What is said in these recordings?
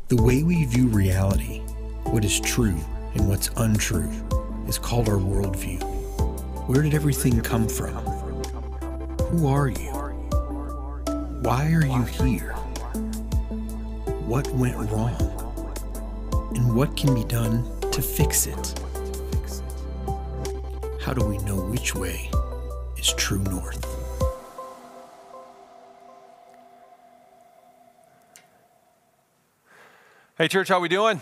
The way we view reality, what is true and what's untrue, is called our worldview. Where did everything come from? Who are you? Why are you here? What went wrong? And what can be done to fix it? How do we know which way is true north? Hey church, how we doing?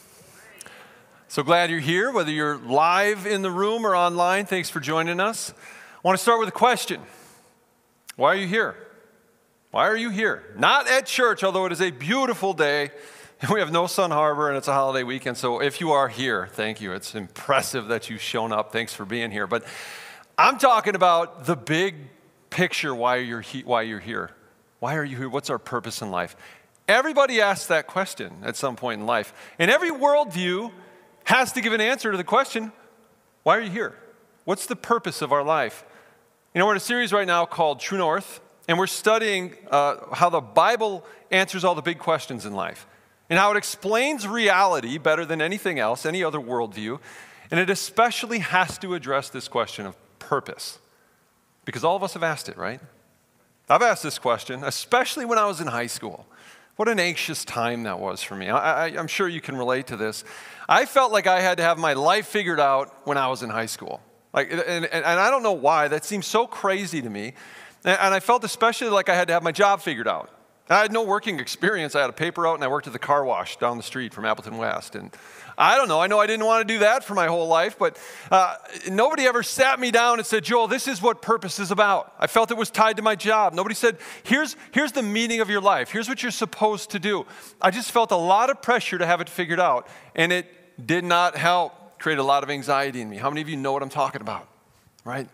So glad you're here, whether you're live in the room or online. Thanks for joining us. I want to start with a question. Why are you here? Why are you here? Not at church, although it is a beautiful day. We have no Sun Harbor and it's a holiday weekend. So if you are here, thank you. It's impressive that you've shown up. Thanks for being here. But I'm talking about the big picture, why you're here. Why are you here? What's our purpose in life? Everybody asks that question at some point in life. And every worldview has to give an answer to the question, why are you here? What's the purpose of our life? You know, we're in a series right now called True North, and we're studying how the Bible answers all the big questions in life and how it explains reality better than anything else, any other worldview. And it especially has to address this question of purpose, because all of us have asked it, right? I've asked this question, especially when I was in high school. What an anxious time that was for me. I'm sure you can relate to this. I felt like I had to have my life figured out when I was in high school. And I don't know why. That seems so crazy to me. And I felt especially like I had to have my job figured out. I had no working experience. I had a paper out and I worked at the car wash down the street from Appleton West. And I don't know. I know I didn't want to do that for my whole life, but nobody ever sat me down and said, Joel, this is what purpose is about. I felt it was tied to my job. Nobody said, here's the meaning of your life. Here's what you're supposed to do. I just felt a lot of pressure to have it figured out, and it did not help. Create a lot of anxiety in me. How many of you know what I'm talking about, right?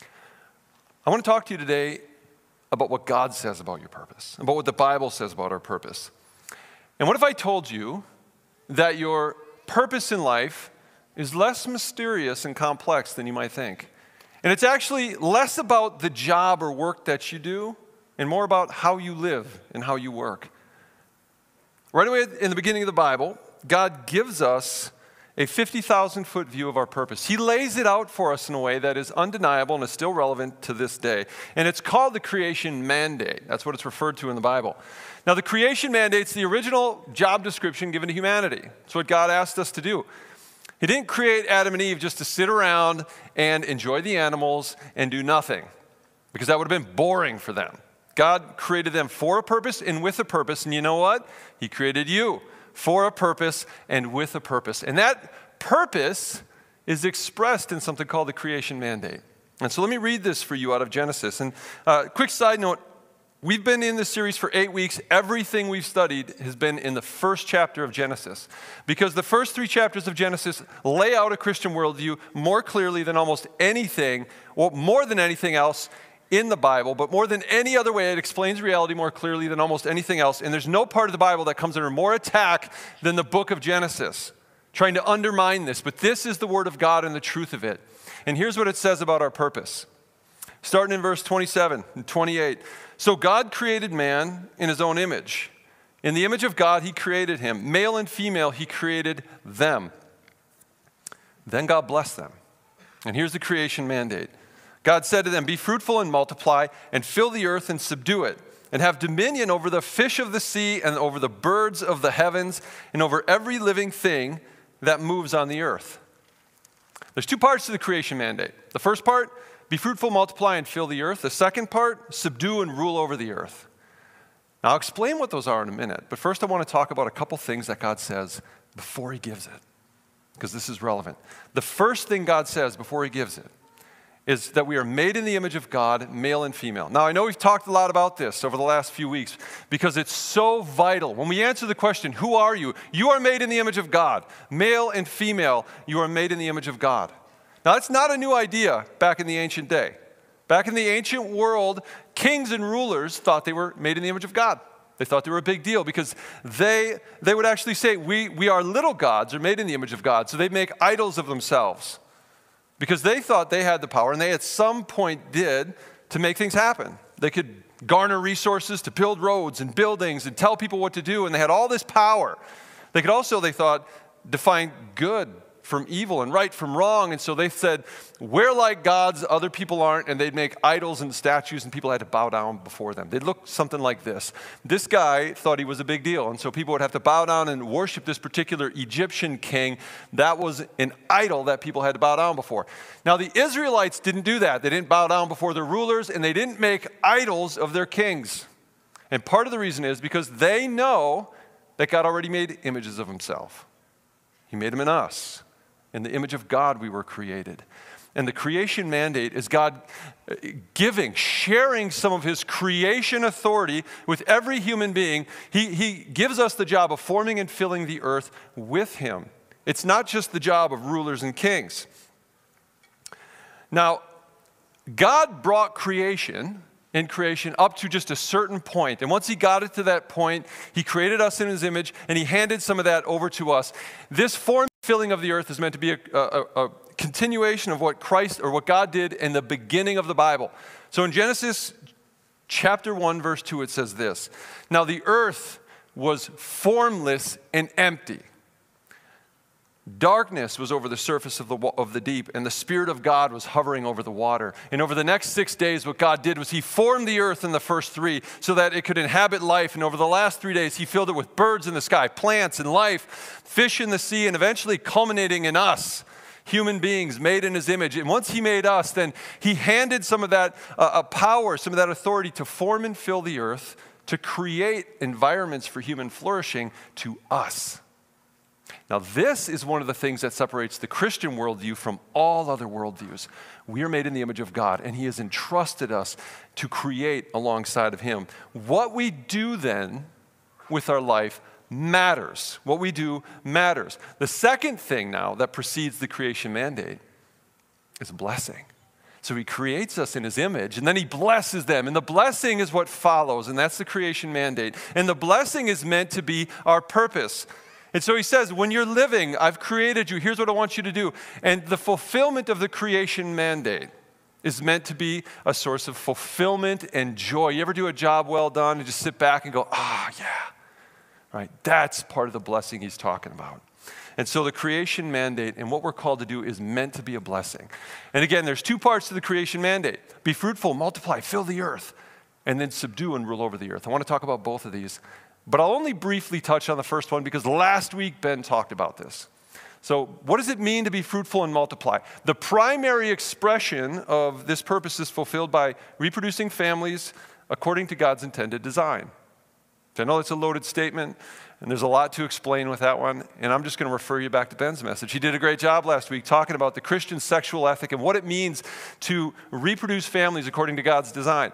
I want to talk to you today about what God says about your purpose, about what the Bible says about our purpose. And what if I told you that your purpose in life is less mysterious and complex than you might think? And it's actually less about the job or work that you do and more about how you live and how you work. Right away in the beginning of the Bible, God gives us a 50,000-foot view of our purpose. He lays it out for us in a way that is undeniable and is still relevant to this day. And it's called the creation mandate. That's what it's referred to in the Bible. Now, the creation mandate's the original job description given to humanity. It's what God asked us to do. He didn't create Adam and Eve just to sit around and enjoy the animals and do nothing, because that would have been boring for them. God created them for a purpose and with a purpose. And you know what? He created you for a purpose and with a purpose. And that purpose is expressed in something called the creation mandate. And so let me read this for you out of Genesis. And quick side note, we've been in this series for 8 weeks. Everything we've studied has been in the first chapter of Genesis, because the first 3 chapters of Genesis lay out a Christian worldview more clearly than almost anything, or more than anything else in the Bible, but more than any other way, it explains reality more clearly than almost anything else. And there's no part of the Bible that comes under more attack than the book of Genesis, trying to undermine this. But this is the word of God and the truth of it. And here's what it says about our purpose. Starting in verse 27 and 28. So God created man in his own image. In the image of God, he created him. Male and female, he created them. Then God blessed them. And here's the creation mandate. God said to them, be fruitful and multiply and fill the earth and subdue it, and have dominion over the fish of the sea and over the birds of the heavens and over every living thing that moves on the earth. There's 2 parts to the creation mandate. The first part, be fruitful, multiply, and fill the earth. The second part, subdue and rule over the earth. Now, I'll explain what those are in a minute, but first I want to talk about a couple things that God says before he gives it, because this is relevant. The first thing God says before he gives it is that we are made in the image of God, male and female. Now, I know we've talked a lot about this over the last few weeks because it's so vital. When we answer the question, who are you? You are made in the image of God. Male and female, you are made in the image of God. Now, that's not a new idea back in the ancient day. Back in the ancient world, kings and rulers thought they were made in the image of God. They thought they were a big deal because they would actually say, we are little gods, are made in the image of God. So they'd make idols of themselves, because they thought they had the power, and they at some point did, to make things happen. They could garner resources to build roads and buildings and tell people what to do, and they had all this power. They could also, they thought, define good from evil and right from wrong. And so they said, we're like gods, other people aren't, and they'd make idols and statues, and people had to bow down before them. They'd look something like this. This guy thought he was a big deal, and so people would have to bow down and worship this particular Egyptian king. That was an idol that people had to bow down before. Now, the Israelites didn't do that. They didn't bow down before their rulers, and they didn't make idols of their kings. And part of the reason is because they know that God already made images of himself. He made them in us. In the image of God we were created. And the creation mandate is God sharing some of his creation authority with every human being. He gives us the job of forming and filling the earth with him. It's not just the job of rulers and kings. Now, God brought creation up to just a certain point. And once he got it to that point, he created us in his image, and he handed some of that over to us. This form filling of the earth is meant to be a continuation of what Christ or what God did in the beginning of the Bible. So in Genesis chapter 1, verse 2, it says this: "Now the earth was formless and empty. Darkness was over the surface of the deep, and the Spirit of God was hovering over the water." And over the next 6 days, what God did was he formed the earth in the first 3 so that it could inhabit life. And over the last 3 days, he filled it with birds in the sky, plants and life, fish in the sea, and eventually culminating in us, human beings made in his image. And once he made us, then he handed some of that power, some of that authority to form and fill the earth, to create environments for human flourishing to us. Now, this is one of the things that separates the Christian worldview from all other worldviews. We are made in the image of God, and he has entrusted us to create alongside of him. What we do then with our life matters. What we do matters. The second thing now that precedes the creation mandate is blessing. So he creates us in his image, and then he blesses them. And the blessing is what follows, and that's the creation mandate. And the blessing is meant to be our purpose. And so he says, when you're living, I've created you, here's what I want you to do. And the fulfillment of the creation mandate is meant to be a source of fulfillment and joy. You ever do a job well done and just sit back and go, yeah, right? That's part of the blessing he's talking about. And so the creation mandate and what we're called to do is meant to be a blessing. And again, there's 2 parts to the creation mandate: be fruitful, multiply, fill the earth, and then subdue and rule over the earth. I want to talk about both of these. But I'll only briefly touch on the first one because last week Ben talked about this. So what does it mean to be fruitful and multiply? The primary expression of this purpose is fulfilled by reproducing families according to God's intended design. So I know it's a loaded statement, and there's a lot to explain with that one, and I'm just going to refer you back to Ben's message. He did a great job last week talking about the Christian sexual ethic and what it means to reproduce families according to God's design.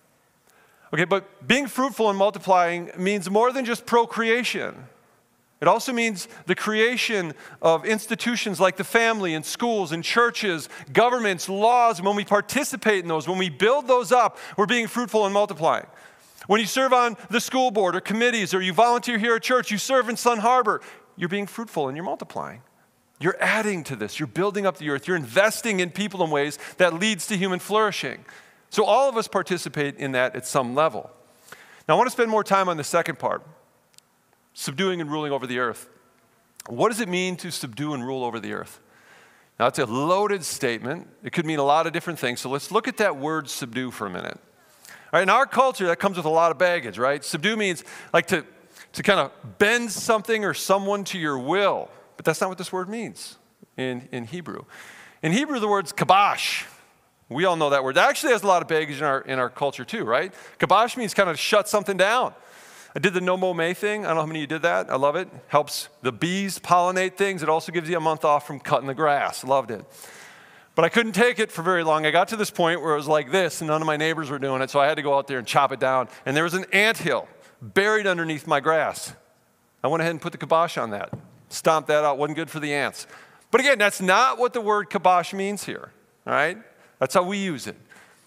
Okay, but being fruitful and multiplying means more than just procreation. It also means the creation of institutions like the family and schools and churches, governments, laws. When we participate in those, when we build those up, we're being fruitful and multiplying. When you serve on the school board or committees, or you volunteer here at church, you serve in Sun Harbor, you're being fruitful and you're multiplying. You're adding to this. You're building up the earth. You're investing in people in ways that leads to human flourishing. So all of us participate in that at some level. Now I want to spend more time on the second part, subduing and ruling over the earth. What does it mean to subdue and rule over the earth? Now it's a loaded statement. It could mean a lot of different things. So let's look at that word subdue for a minute. All right, in our culture, that comes with a lot of baggage, right? Subdue means like to kind of bend something or someone to your will. But that's not what this word means in Hebrew. In Hebrew, the word's kabosh. We all know that word. That actually has a lot of baggage in our culture too, right? Kabosh means kind of shut something down. I did the No Mow May thing. I don't know how many of you did that. I love it. Helps the bees pollinate things. It also gives you a month off from cutting the grass. Loved it. But I couldn't take it for very long. I got to this point where it was like this, and none of my neighbors were doing it, so I had to go out there and chop it down. And there was an anthill buried underneath my grass. I went ahead and put the kibosh on that. Stomped that out. Wasn't good for the ants. But again, that's not what the word kibosh means here, all right? That's how we use it.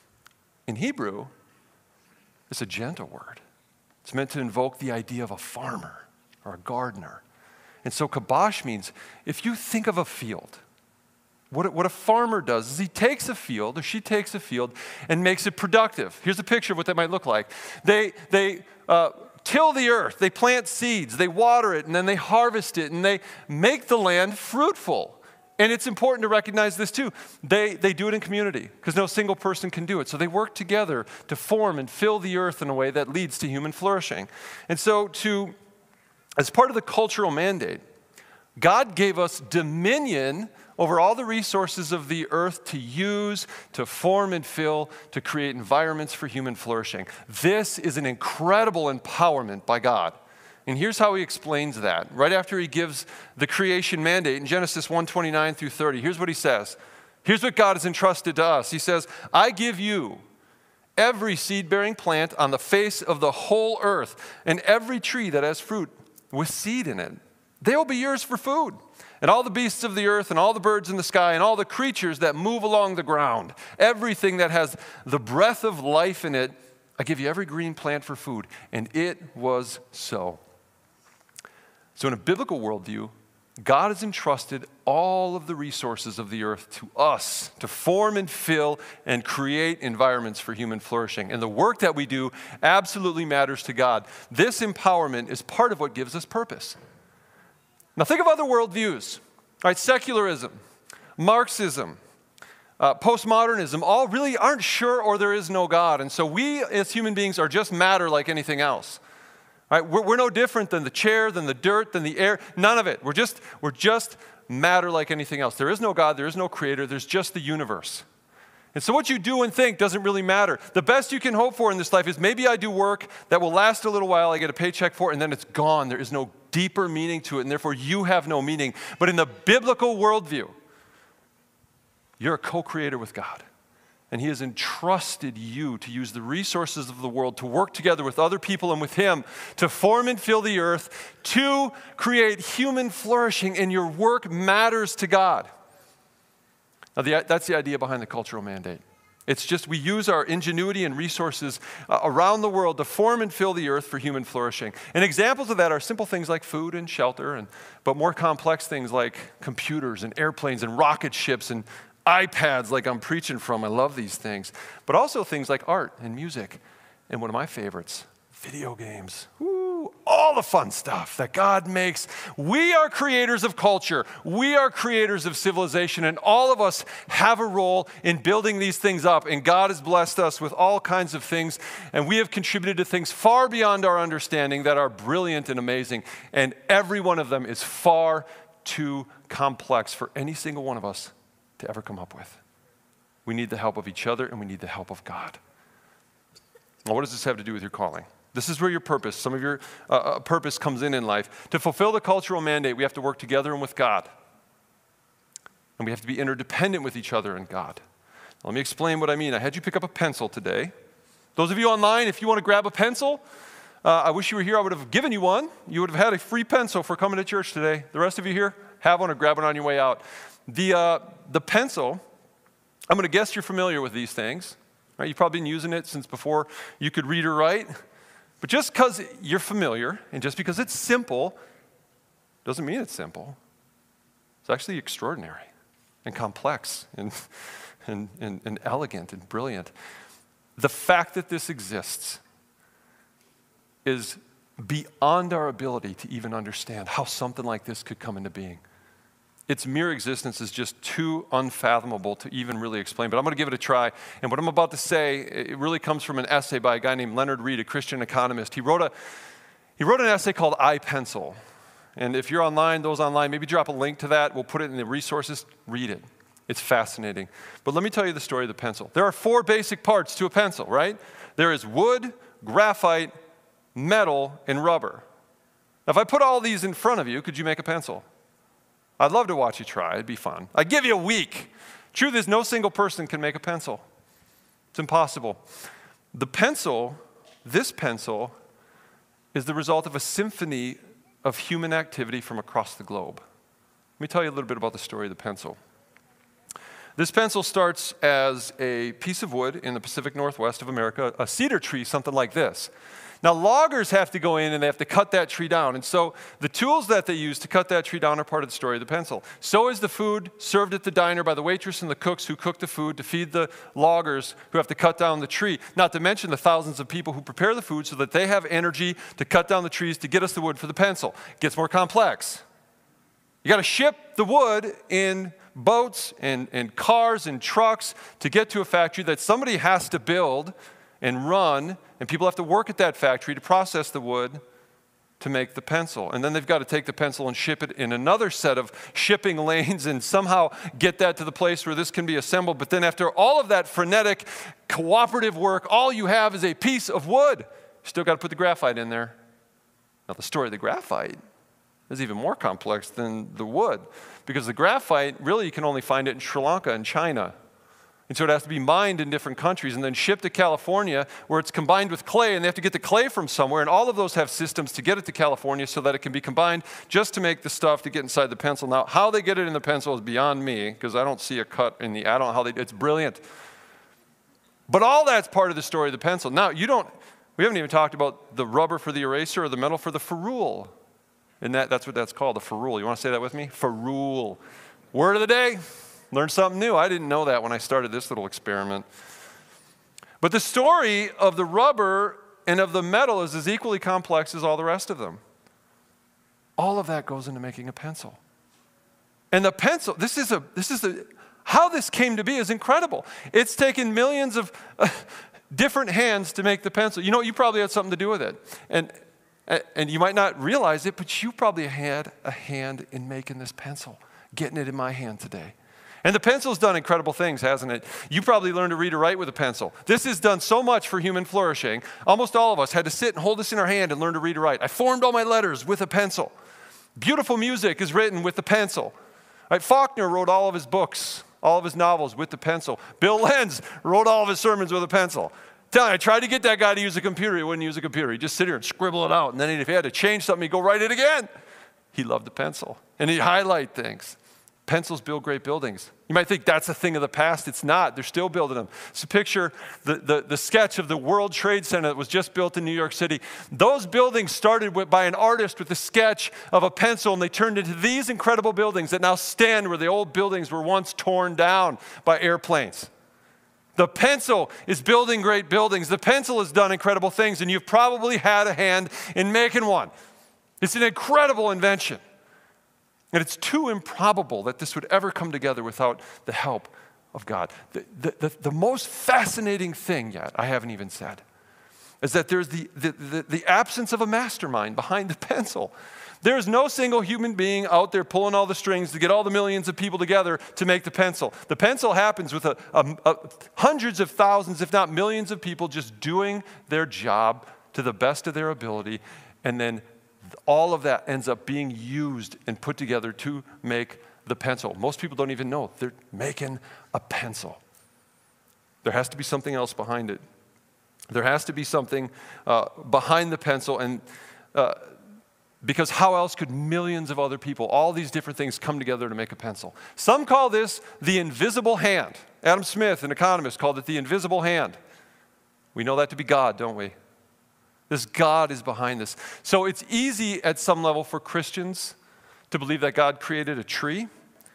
In Hebrew, it's a gentle word. It's meant to invoke the idea of a farmer or a gardener. And so kibosh means, if you think of a field, what a farmer does is he takes a field, or she takes a field, and makes it productive. Here's a picture of what that might look like. They till the earth, they plant seeds, they water it, and then they harvest it, and they make the land fruitful. And it's important to recognize this too. They do it in community because no single person can do it. So they work together to form and fill the earth in a way that leads to human flourishing. And so as part of the cultural mandate, God gave us dominion over all the resources of the earth to use, to form and fill, to create environments for human flourishing. This is an incredible empowerment by God. And here's how he explains that. Right after he gives the creation mandate in Genesis 1:29 through 30, here's what he says. Here's what God has entrusted to us. He says, I give you every seed-bearing plant on the face of the whole earth, and every tree that has fruit with seed in it. They will be yours for food. And all the beasts of the earth, and all the birds in the sky, and all the creatures that move along the ground, everything that has the breath of life in it, I give you every green plant for food. And it was so. So in a biblical worldview, God has entrusted all of the resources of the earth to us to form and fill and create environments for human flourishing. And the work that we do absolutely matters to God. This empowerment is part of what gives us purpose. Now think of other worldviews, right? Secularism, Marxism, postmodernism, all really aren't sure or there is no God. And so we as human beings are just matter like anything else. Right? We're no different than the chair, than the dirt, than the air, none of it. We're just matter like anything else. There is no God, there is no creator, there's just the universe. And so what you do and think doesn't really matter. The best you can hope for in this life is maybe I do work that will last a little while, I get a paycheck for it, and then it's gone. There is no deeper meaning to it, and therefore you have no meaning. But in the biblical worldview, you're a co-creator with God. And he has entrusted you to use the resources of the world to work together with other people and with him to form and fill the earth, to create human flourishing, and your work matters to God. Now, that's the idea behind the cultural mandate. It's just we use our ingenuity and resources around the world to form and fill the earth for human flourishing. And examples of that are simple things like food and shelter, but more complex things like computers and airplanes and rocket ships and iPads like I'm preaching from. I love these things. But also things like art and music. And one of my favorites, video games. Woo, all the fun stuff that God makes. We are creators of culture. We are creators of civilization. And all of us have a role in building these things up. And God has blessed us with all kinds of things. And we have contributed to things far beyond our understanding that are brilliant and amazing. And every one of them is far too complex for any single one of us to ever come up with. We need the help of each other, and we need the help of God. Now, what does this have to do with your calling? This is where your purpose, some of your purpose comes in life. To fulfill the cultural mandate, we have to work together and with God. And we have to be interdependent with each other and God. Now, let me explain what I mean. I had you pick up a pencil today. Those of you online, if you want to grab a pencil, I wish you were here. I would have given you one. You would have had a free pencil for coming to church today. The rest of you here, have one or grab one on your way out. The pencil, I'm going to guess you're familiar with these things. Right? You've probably been using it since before you could read or write. But just because you're familiar and just because it's simple doesn't mean it's simple. It's actually extraordinary and complex and elegant and brilliant. The fact that this exists is beyond our ability to even understand how something like this could come into being. Its mere existence is just too unfathomable to even really explain, but I'm going to give it a try. And what I'm about to say, it really comes from an essay by a guy named Leonard Read, a Christian economist. He wrote an essay called I, Pencil. And if you're online, those online, maybe drop a link to that. We'll put it in the resources. Read it. It's fascinating. But let me tell you the story of the pencil. There are 4 basic parts to a pencil, right? There is wood, graphite, metal, and rubber. Now, if I put all these in front of you, could you make a pencil? I'd love to watch you try. It'd be fun. I'd give you a week. Truth is, no single person can make a pencil. It's impossible. The pencil, this pencil, is the result of a symphony of human activity from across the globe. Let me tell you a little bit about the story of the pencil. This pencil starts as a piece of wood in the Pacific Northwest of America, a cedar tree, something like this. Now, loggers have to go in and they have to cut that tree down. And so the tools that they use to cut that tree down are part of the story of the pencil. So is the food served at the diner by the waitress and the cooks who cook the food to feed the loggers who have to cut down the tree. Not to mention the thousands of people who prepare the food so that they have energy to cut down the trees to get us the wood for the pencil. It gets more complex. You got to ship the wood in boats and cars and trucks to get to a factory that somebody has to build and run, and people have to work at that factory to process the wood to make the pencil. And then they've got to take the pencil and ship it in another set of shipping lanes and somehow get that to the place where this can be assembled. But then after all of that frenetic, cooperative work, all you have is a piece of wood. You still got to put the graphite in there. Now, the story of the graphite is even more complex than the wood, because the graphite, really, you can only find it in Sri Lanka and China. And so it has to be mined in different countries and then shipped to California, where it's combined with clay, and they have to get the clay from somewhere. And all of those have systems to get it to California so that it can be combined just to make the stuff to get inside the pencil. Now, how they get it in the pencil is beyond me, because I don't see a cut in I don't know how it's brilliant. But all that's part of the story of the pencil. Now, we haven't even talked about the rubber for the eraser or the metal for the ferrule. And that's what that's called, the ferrule. You want to say that with me? Ferrule. Word of the day. Learned something new. I didn't know that when I started this little experiment. But the story of the rubber and of the metal is as equally complex as all the rest of them. All of that goes into making a pencil. And the pencil, how this came to be is incredible. It's taken millions of different hands to make the pencil. You probably had something to do with it. And you might not realize it, but you probably had a hand in making this pencil, getting it in my hand today. And the pencil's done incredible things, hasn't it? You probably learned to read or write with a pencil. This has done so much for human flourishing. Almost all of us had to sit and hold this in our hand and learn to read or write. I formed all my letters with a pencil. Beautiful music is written with the pencil. Right? Faulkner wrote all of his books, all of his novels with the pencil. Bill Lenz wrote all of his sermons with a pencil. I tried to get that guy to use a computer. He wouldn't use a computer. He'd just sit here and scribble it out. And then if he had to change something, he'd go write it again. He loved the pencil. And he'd highlight things. Pencils build great buildings. You might think that's a thing of the past. It's not. They're still building them. So picture the sketch of the World Trade Center that was just built in New York City. Those buildings started by an artist with a sketch of a pencil, and they turned into these incredible buildings that now stand where the old buildings were once torn down by airplanes. The pencil is building great buildings. The pencil has done incredible things, and you've probably had a hand in making one. It's an incredible invention. And it's too improbable that this would ever come together without the help of God. The most fascinating thing yet, I haven't even said, is that there's the absence of a mastermind behind the pencil. There's no single human being out there pulling all the strings to get all the millions of people together to make the pencil. The pencil happens with hundreds of thousands, if not millions of people just doing their job to the best of their ability, and then all of that ends up being used and put together to make the pencil. Most people don't even know they're making a pencil. There has to be something else behind it. There has to be something behind the pencil, and because how else could millions of other people, all these different things, come together to make a pencil? Some call this the invisible hand. Adam Smith, an economist, called it the invisible hand. We know that to be God, don't we? This God is behind this. So it's easy at some level for Christians to believe that God created a tree.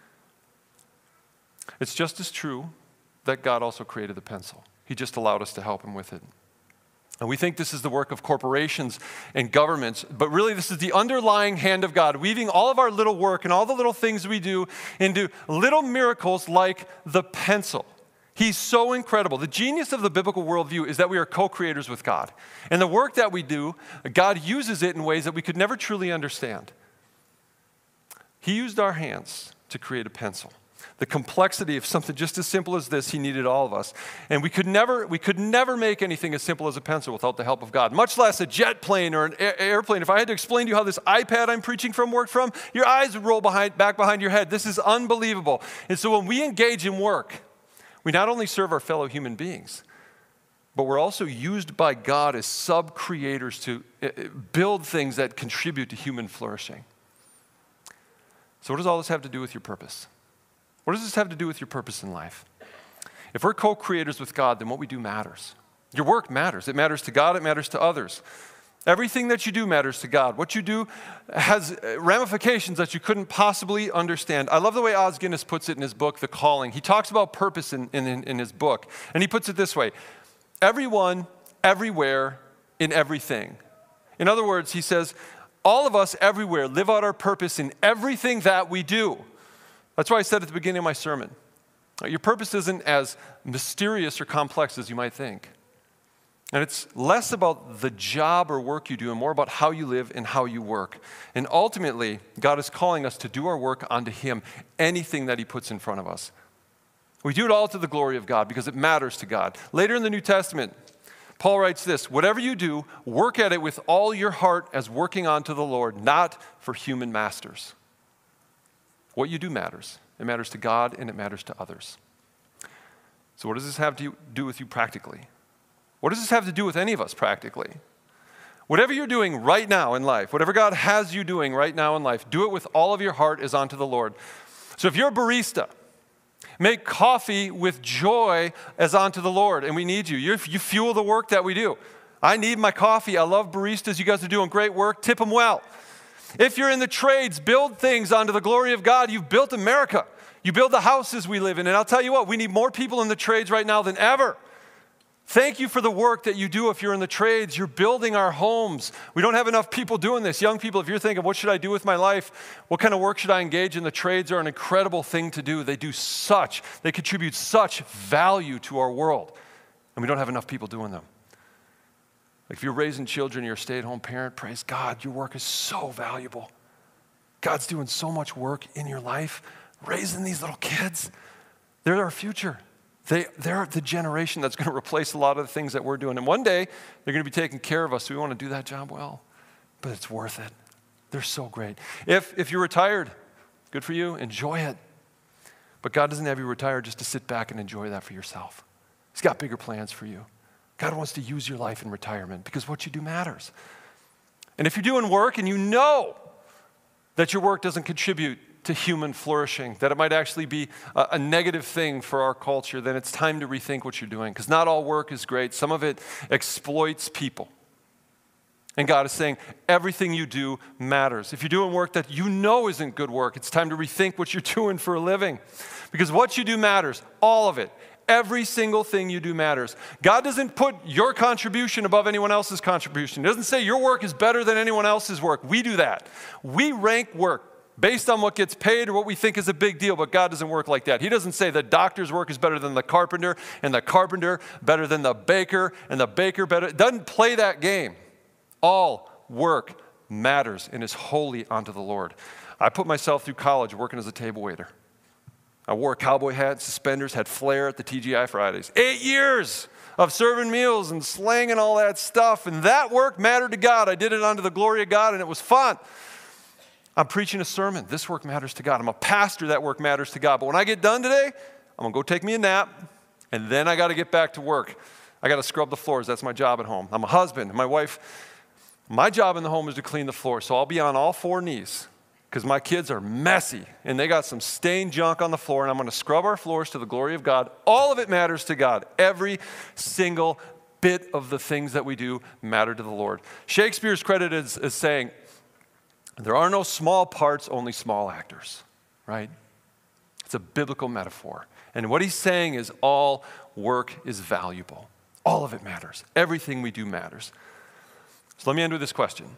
It's just as true that God also created the pencil. He just allowed us to help him with it. And we think this is the work of corporations and governments, but really this is the underlying hand of God, weaving all of our little work and all the little things we do into little miracles like the pencil. He's so incredible. The genius of the biblical worldview is that we are co-creators with God. And the work that we do, God uses it in ways that we could never truly understand. He used our hands to create a pencil. The complexity of something just as simple as this, he needed all of us. And we could never make anything as simple as a pencil without the help of God, much less a jet plane or an airplane. If I had to explain to you how this iPad I'm preaching from worked from, your eyes would roll back behind your head. This is unbelievable. And so when we engage in work, we not only serve our fellow human beings, but we're also used by God as sub-creators to build things that contribute to human flourishing. So what does all this have to do with your purpose? What does this have to do with your purpose in life? If we're co-creators with God, then what we do matters. Your work matters. It matters to God. It matters to others. Everything that you do matters to God. What you do has ramifications that you couldn't possibly understand. I love the way Os Guinness puts it in his book, The Calling. He talks about purpose in his book, and he puts it this way: everyone, everywhere, in everything. In other words, he says, all of us everywhere live out our purpose in everything that we do. That's why I said at the beginning of my sermon, your purpose isn't as mysterious or complex as you might think. And it's less about the job or work you do and more about how you live and how you work. And ultimately, God is calling us to do our work unto Him, anything that He puts in front of us. We do it all to the glory of God because it matters to God. Later in the New Testament, Paul writes this: whatever you do, work at it with all your heart as working unto the Lord, not for human masters. What you do matters. It matters to God and it matters to others. So what does this have to do with you practically? What does this have to do with any of us practically? Whatever you're doing right now in life, whatever God has you doing right now in life, do it with all of your heart as unto the Lord. So if you're a barista, make coffee with joy as unto the Lord, and we need you. You fuel the work that we do. I need my coffee. I love baristas. You guys are doing great work. Tip them well. If you're in the trades, build things unto the glory of God. You've built America. You build the houses we live in. And I'll tell you what, we need more people in the trades right now than ever. Thank you for the work that you do if you're in the trades. You're building our homes. We don't have enough people doing this. Young people, if you're thinking, what should I do with my life? What kind of work should I engage in? The trades are an incredible thing to do. They contribute such value to our world. And we don't have enough people doing them. If you're raising children, you're a stay-at-home parent, praise God, your work is so valuable. God's doing so much work in your life, raising these little kids. They're our future. They're the generation that's going to replace a lot of the things that we're doing. And one day, they're going to be taking care of us, so we want to do that job well. But it's worth it. They're so great. If you're retired, good for you. Enjoy it. But God doesn't have you retired just to sit back and enjoy that for yourself. He's got bigger plans for you. God wants to use your life in retirement because what you do matters. And if you're doing work and you know that your work doesn't contribute to human flourishing, that it might actually be a negative thing for our culture, then it's time to rethink what you're doing, because not all work is great. Some of it exploits people. And God is saying everything you do matters. If you're doing work that you know isn't good work, it's time to rethink what you're doing for a living, because what you do matters, all of it. Every single thing you do matters. God doesn't put your contribution above anyone else's contribution. He doesn't say your work is better than anyone else's work. We do that. We rank work based on what gets paid or what we think is a big deal, but God doesn't work like that. He doesn't say the doctor's work is better than the carpenter, and the carpenter better than the baker, and the baker better. It doesn't play that game. All work matters and is holy unto the Lord. I put myself through college working as a table waiter. I wore a cowboy hat, suspenders, had flair at the TGI Fridays. 8 years of serving meals and slanging all that stuff, and that work mattered to God. I did it unto the glory of God, and it was fun. I'm preaching a sermon. This work matters to God. I'm a pastor. That work matters to God. But when I get done today, I'm going to go take me a nap, and then I got to get back to work. I got to scrub the floors. That's my job at home. I'm a husband. My wife, my job in the home is to clean the floor, so I'll be on all four knees because my kids are messy, and they got some stained junk on the floor, and I'm going to scrub our floors to the glory of God. All of it matters to God. Every single bit of the things that we do matter to the Lord. Shakespeare's credited as saying, there are no small parts, only small actors, right? It's a biblical metaphor. And what he's saying is all work is valuable. All of it matters. Everything we do matters. So let me end with this question.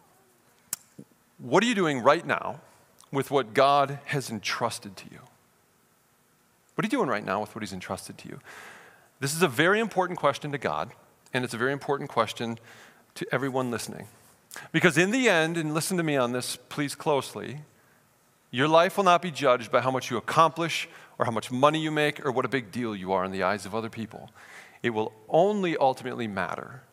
What are you doing right now with what God has entrusted to you? What are you doing right now with what He's entrusted to you? This is a very important question to God, and it's a very important question to everyone listening. Because in the end, and listen to me on this, please closely, your life will not be judged by how much you accomplish or how much money you make or what a big deal you are in the eyes of other people. It will only ultimately matter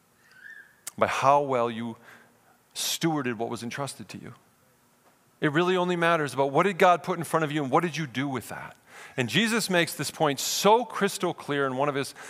by how well you stewarded what was entrusted to you. It really only matters about what did God put in front of you and what did you do with that. And Jesus makes this point so crystal clear in one of his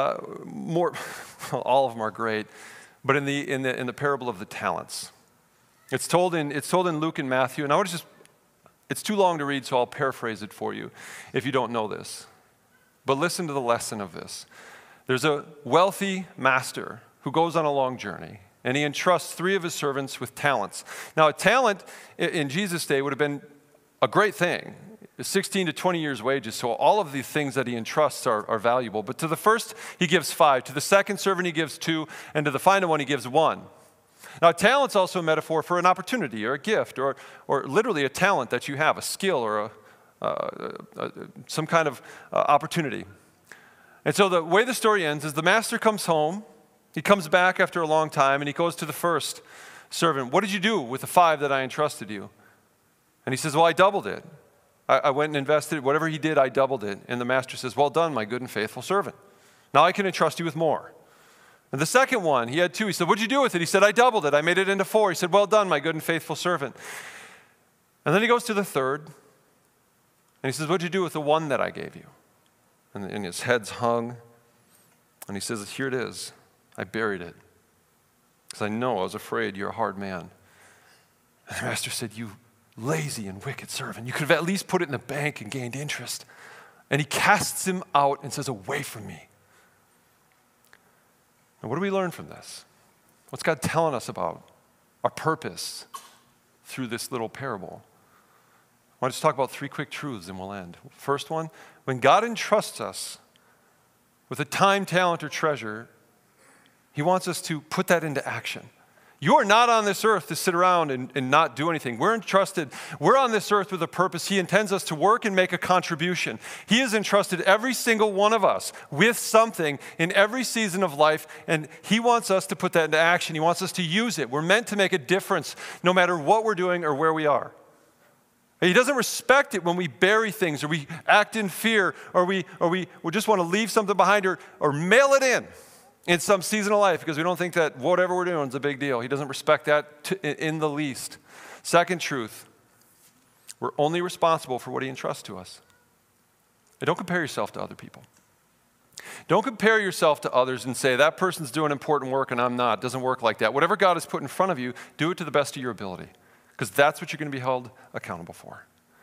all of them are great, but in the parable of the talents. It's told in Luke and Matthew, and it's too long to read, so I'll paraphrase it for you if you don't know this. But listen to the lesson of this. There's a wealthy master who goes on a long journey. and he entrusts 3 of his servants with talents. Now, a talent in Jesus' day would have been a great thing. 16 to 20 years' wages, so all of the things that he entrusts are valuable. But to the first, he gives 5. To the second servant, he gives 2. And to the final one, he gives 1. Now, talent's also a metaphor for an opportunity or a gift or literally a talent that you have, a skill or some kind of opportunity. And so the way the story ends is the master comes home. He comes back after a long time, and he goes to the first servant. What did you do with the 5 that I entrusted you? And he says, well, I doubled it. I went and invested. Whatever he did, I doubled it. And the master says, well done, my good and faithful servant. Now I can entrust you with more. And the second one, he had 2. He said, what'd you do with it? He said, I doubled it. I made it into 4. He said, well done, my good and faithful servant. And then he goes to the third, and he says, what'd you do with the 1 that I gave you? And his head's hung. And he says, here it is. I buried it. Because I was afraid you're a hard man. And the master said, you lazy and wicked servant. You could have at least put it in the bank and gained interest. And he casts him out and says, away from me. And what do we learn from this? What's God telling us about our purpose through this little parable? I want to just talk about 3 quick truths and we'll end. First one, when God entrusts us with a time, talent, or treasure, he wants us to put that into action. You are not on this earth to sit around and not do anything. We're entrusted. We're on this earth with a purpose. He intends us to work and make a contribution. He has entrusted every single one of us with something in every season of life, and he wants us to put that into action. He wants us to use it. We're meant to make a difference no matter what we're doing or where we are. He doesn't respect it when we bury things or we act in fear or we just want to leave something behind or mail it in some season of life because we don't think that whatever we're doing is a big deal. He doesn't respect that in the least. Second truth, we're only responsible for what he entrusts to us. And don't compare yourself to other people. Don't compare yourself to others and say, that person's doing important work and I'm not. It doesn't work like that. Whatever God has put in front of you, do it to the best of your ability because that's what you're going to be held accountable for.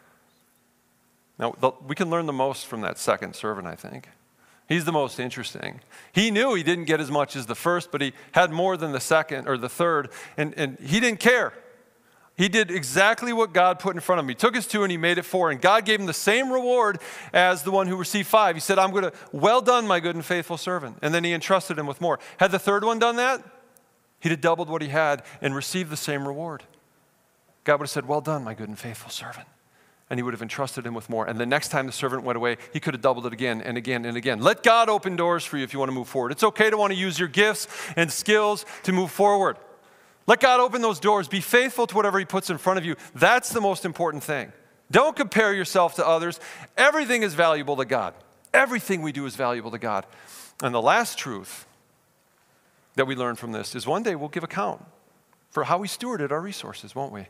Now, we can learn the most from that second servant, I think. He's the most interesting. He knew he didn't get as much as the first, but he had more than the second or the third, and he didn't care. He did exactly what God put in front of him. He took his 2 and he made it 4, and God gave him the same reward as the one who received 5. He said, well done, my good and faithful servant. And then he entrusted him with more. Had the third one done that, he'd have doubled what he had and received the same reward. God would have said, well done, my good and faithful servant. And he would have entrusted him with more. And the next time the servant went away, he could have doubled it again and again and again. Let God open doors for you if you want to move forward. It's okay to want to use your gifts and skills to move forward. Let God open those doors. Be faithful to whatever he puts in front of you. That's the most important thing. Don't compare yourself to others. Everything is valuable to God. Everything we do is valuable to God. And the last truth that we learn from this is one day we'll give account for how we stewarded our resources, won't we?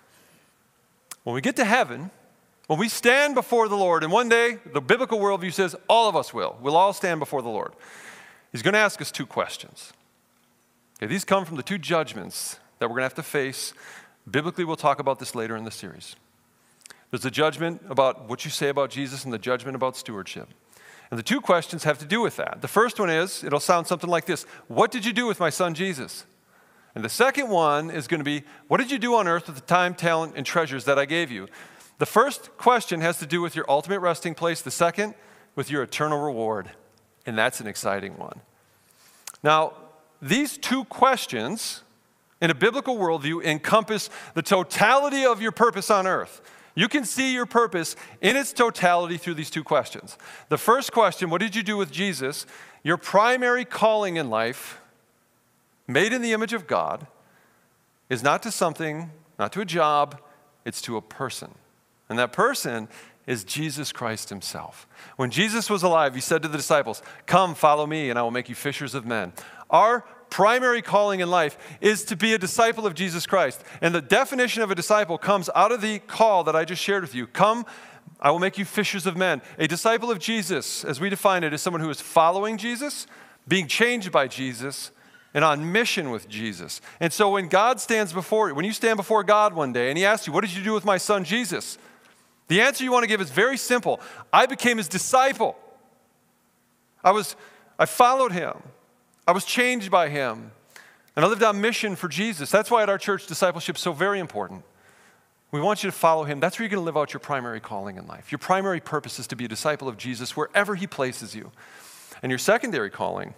When we get to heaven, when we stand before the Lord, and one day, the biblical worldview says all of us will. We'll all stand before the Lord. He's going to ask us 2 questions. Okay, these come from the 2 judgments that we're going to have to face. Biblically, we'll talk about this later in the series. There's the judgment about what you say about Jesus and the judgment about stewardship. And the 2 questions have to do with that. The first one is, it'll sound something like this. What did you do with my son Jesus? And the second one is going to be, what did you do on earth with the time, talent, and treasures that I gave you? The first question has to do with your ultimate resting place. The second, with your eternal reward. And that's an exciting one. Now, these 2 questions, in a biblical worldview, encompass the totality of your purpose on earth. You can see your purpose in its totality through these 2 questions. The first question, what did you do with Jesus? Your primary calling in life, made in the image of God, is not to something, not to a job, it's to a person. And that person is Jesus Christ himself. When Jesus was alive, he said to the disciples, come, follow me, and I will make you fishers of men. Our primary calling in life is to be a disciple of Jesus Christ. And the definition of a disciple comes out of the call that I just shared with you. Come, I will make you fishers of men. A disciple of Jesus, as we define it, is someone who is following Jesus, being changed by Jesus, and on mission with Jesus. And so when God stands before you, when you stand before God one day and he asks you, what did you do with my son Jesus? The answer you want to give is very simple. I became his disciple. I followed him. I was changed by him. And I lived on mission for Jesus. That's why at our church, discipleship is so very important. We want you to follow him. That's where you're going to live out your primary calling in life. Your primary purpose is to be a disciple of Jesus wherever he places you. And your secondary calling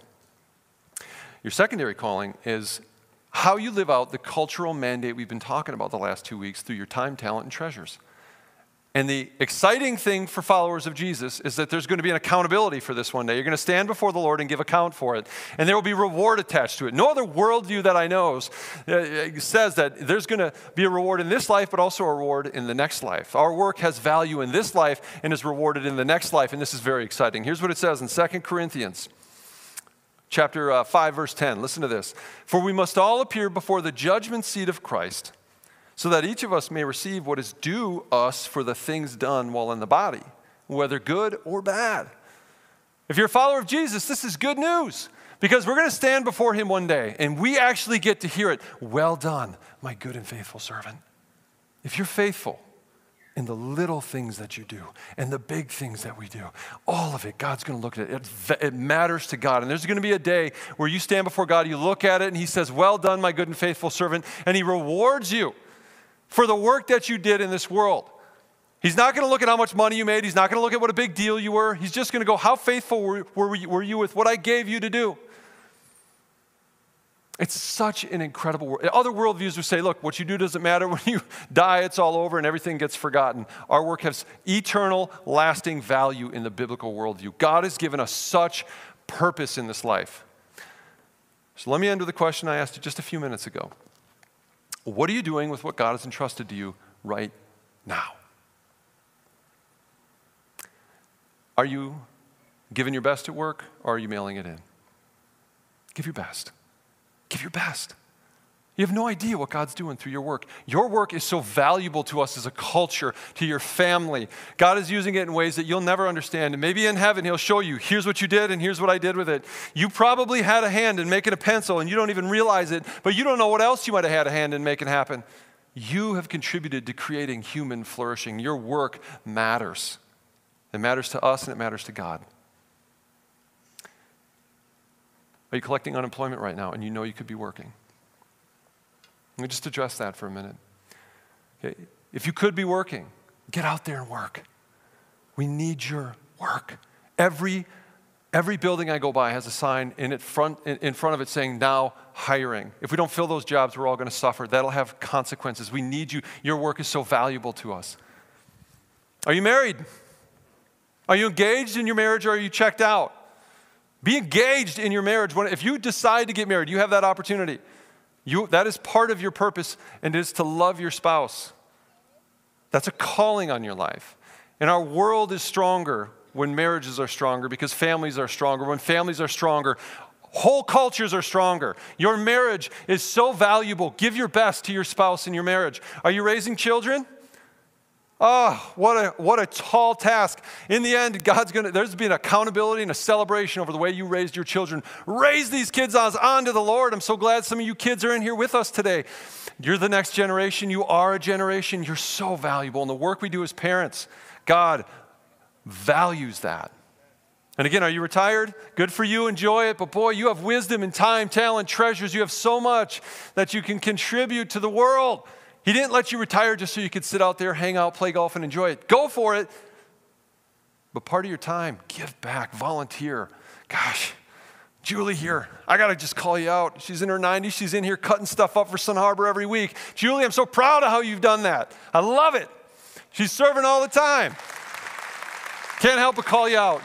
is how you live out the cultural mandate we've been talking about the last 2 weeks through your time, talent, and treasures. And the exciting thing for followers of Jesus is that there's going to be an accountability for this one day. You're going to stand before the Lord and give account for it. And there will be reward attached to it. No other worldview that I know says that there's going to be a reward in this life, but also a reward in the next life. Our work has value in this life and is rewarded in the next life. And this is very exciting. Here's what it says in 2 Corinthians chapter 5, verse 10. Listen to this. For we must all appear before the judgment seat of Christ, so that each of us may receive what is due us for the things done while in the body, whether good or bad. If you're a follower of Jesus, this is good news, because we're going to stand before him one day, and we actually get to hear it. Well done, my good and faithful servant. If you're faithful in the little things that you do and the big things that we do, all of it, God's going to look at it. It matters to God. And there's going to be a day where you stand before God, you look at it, and he says, well done, my good and faithful servant, and he rewards you for the work that you did in this world. He's not going to look at how much money you made. He's not going to look at what a big deal you were. He's just going to go, how faithful were you with what I gave you to do? It's such an incredible world. Other worldviews would say, look, what you do doesn't matter. When you die, it's all over and everything gets forgotten. Our work has eternal, lasting value in the biblical worldview. God has given us such purpose in this life. So let me end with a question I asked you just a few minutes ago. What are you doing with what God has entrusted to you right now? Are you giving your best at work, or are you mailing it in? Give your best. Give your best. You have no idea what God's doing through your work. Your work is so valuable to us as a culture, to your family. God is using it in ways that you'll never understand. And maybe in heaven, he'll show you, here's what you did and here's what I did with it. You probably had a hand in making a pencil and you don't even realize it, but you don't know what else you might have had a hand in making happen. You have contributed to creating human flourishing. Your work matters. It matters to us and it matters to God. Are you collecting unemployment right now and you know you could be working? Let me just address that for a minute. Okay. If you could be working, get out there and work. We need your work. Every building I go by has a sign in front of it saying, now hiring. If we don't fill those jobs, we're all going to suffer. That'll have consequences. We need you. Your work is so valuable to us. Are you married? Are you engaged in your marriage, or are you checked out? Be engaged in your marriage. If you decide to get married, you have that opportunity. That is part of your purpose, and it is to love your spouse. That's a calling on your life. And our world is stronger when marriages are stronger, because families are stronger. When families are stronger, whole cultures are stronger. Your marriage is so valuable. Give your best to your spouse in your marriage. Are you raising children? Oh, what a tall task. In the end, there's been accountability and a celebration over the way you raised your children. Raise these kids on to the Lord. I'm so glad some of you kids are in here with us today. You're the next generation. You are a generation. You're so valuable. And the work we do as parents, God values that. And again, are you retired? Good for you. Enjoy it. But boy, you have wisdom and time, talent, treasures. You have so much that you can contribute to the world. He didn't let you retire just so you could sit out there, hang out, play golf, and enjoy it. Go for it. But part of your time, give back, volunteer. Gosh, Julie here, I got to just call you out. She's in her 90s. She's in here cutting stuff up for Sun Harbor every week. Julie, I'm so proud of how you've done that. I love it. She's serving all the time. Can't help but call you out.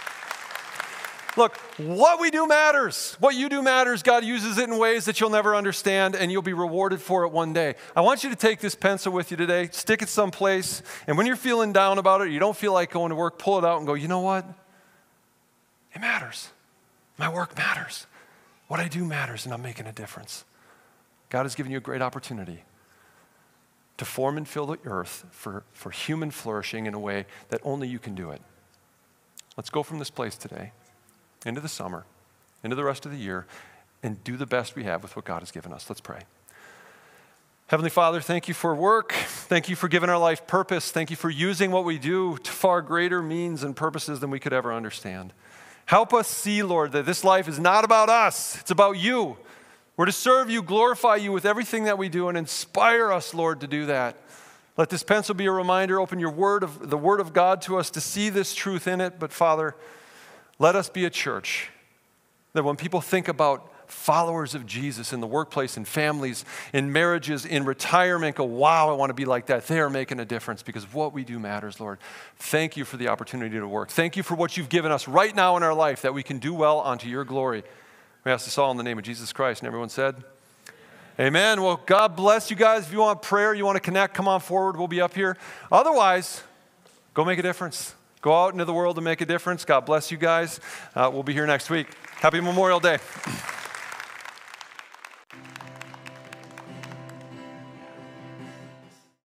Look, what we do matters. What you do matters. God uses it in ways that you'll never understand, and you'll be rewarded for it one day. I want you to take this pencil with you today, stick it someplace, and when you're feeling down about it, you don't feel like going to work, pull it out and go, you know what? It matters. My work matters. What I do matters, and I'm making a difference. God has given you a great opportunity to form and fill the earth for human flourishing in a way that only you can do it. Let's go from this place today into the summer, into the rest of the year, and do the best we have with what God has given us. Let's pray. Heavenly Father, thank you for work. Thank you for giving our life purpose. Thank you for using what we do to far greater means and purposes than we could ever understand. Help us see, Lord, that this life is not about us. It's about you. We're to serve you, glorify you with everything that we do, and inspire us, Lord, to do that. Let this pencil be a reminder. Open the Word of God to us to see this truth in it. But Father, let us be a church that when people think about followers of Jesus in the workplace, in families, in marriages, in retirement, go, wow, I want to be like that. They are making a difference because what we do matters, Lord. Thank you for the opportunity to work. Thank you for what you've given us right now in our life that we can do well unto your glory. We ask this all in the name of Jesus Christ. And everyone said, amen. Well, God bless you guys. If you want prayer, you want to connect, come on forward. We'll be up here. Otherwise, go make a difference. Go out into the world and make a difference. God bless you guys. We'll be here next week. Happy Memorial Day.